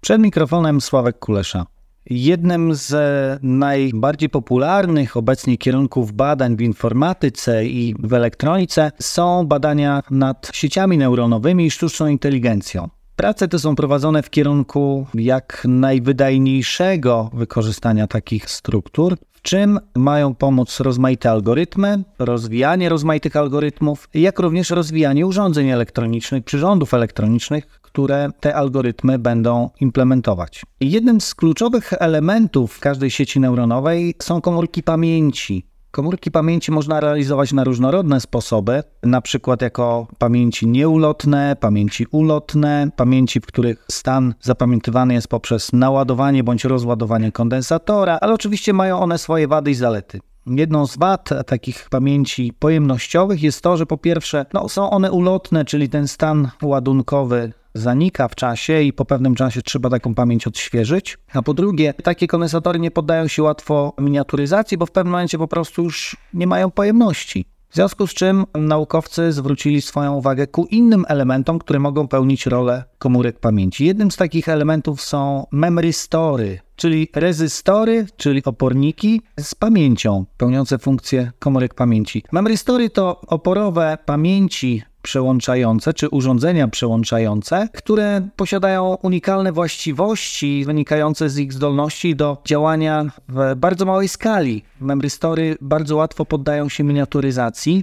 Przed mikrofonem Sławek Kulesza. Jednym z najbardziej popularnych obecnie kierunków badań w informatyce i w elektronice są badania nad sieciami neuronowymi i sztuczną inteligencją. Prace te są prowadzone w kierunku jak najwydajniejszego wykorzystania takich struktur, w czym mają pomóc rozmaite algorytmy, rozwijanie rozmaitych algorytmów, jak również rozwijanie urządzeń elektronicznych, przyrządów elektronicznych, które te algorytmy będą implementować. Jednym z kluczowych elementów każdej sieci neuronowej są komórki pamięci. Komórki pamięci można realizować na różnorodne sposoby, na przykład jako pamięci nieulotne, pamięci ulotne, pamięci, w których stan zapamiętywany jest poprzez naładowanie bądź rozładowanie kondensatora, ale oczywiście mają one swoje wady i zalety. Jedną z wad takich pamięci pojemnościowych jest to, że po pierwsze są one ulotne, czyli ten stan ładunkowy zanika w czasie i po pewnym czasie trzeba taką pamięć odświeżyć. A po drugie, takie kondensatory nie poddają się łatwo miniaturyzacji, bo w pewnym momencie po prostu już nie mają pojemności. W związku z czym naukowcy zwrócili swoją uwagę ku innym elementom, które mogą pełnić rolę komórek pamięci. Jednym z takich elementów są memrystory, czyli rezystory, czyli oporniki z pamięcią pełniące funkcję komórek pamięci. Memrystory to oporowe pamięci przełączające czy urządzenia przełączające, które posiadają unikalne właściwości wynikające z ich zdolności do działania w bardzo małej skali. Memrystory bardzo łatwo poddają się miniaturyzacji,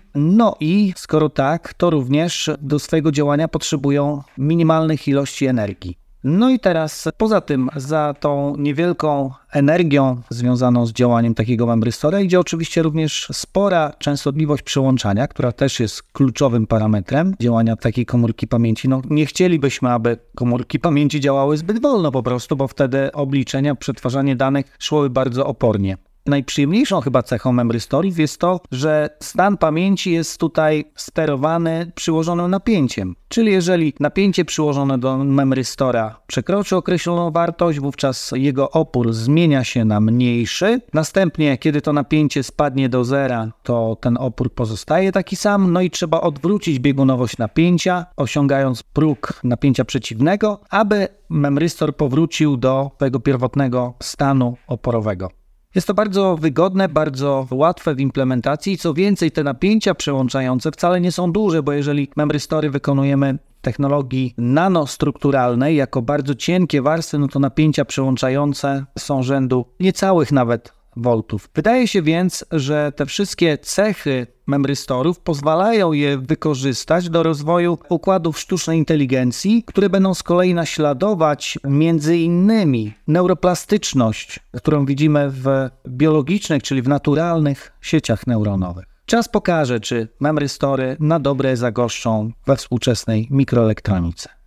i skoro tak, to również do swojego działania potrzebują minimalnych ilości energii. I teraz poza tym za tą niewielką energią związaną z działaniem takiego memrystora idzie oczywiście również spora częstotliwość przełączania, która też jest kluczowym parametrem działania takiej komórki pamięci. Nie chcielibyśmy, aby komórki pamięci działały zbyt wolno po prostu, bo wtedy obliczenia, przetwarzanie danych szłoby bardzo opornie. Najprzyjemniejszą chyba cechą memrystorów jest to, że stan pamięci jest tutaj sterowany przyłożonym napięciem. Czyli jeżeli napięcie przyłożone do memrystora przekroczy określoną wartość, wówczas jego opór zmienia się na mniejszy. Następnie, kiedy to napięcie spadnie do zera, to ten opór pozostaje taki sam. I trzeba odwrócić biegunowość napięcia, osiągając próg napięcia przeciwnego, aby memrystor powrócił do swojego pierwotnego stanu oporowego. Jest to bardzo wygodne, bardzo łatwe w implementacji. Co więcej, te napięcia przełączające wcale nie są duże, bo jeżeli memrystory wykonujemy w technologii nanostrukturalnej jako bardzo cienkie warstwy, to napięcia przełączające są rzędu niecałych nawet voltów. Wydaje się więc, że te wszystkie cechy memrystorów pozwalają je wykorzystać do rozwoju układów sztucznej inteligencji, które będą z kolei naśladować między innymi neuroplastyczność, którą widzimy w biologicznych, czyli w naturalnych sieciach neuronowych. Czas pokaże, czy memrystory na dobre zagoszczą we współczesnej mikroelektronice.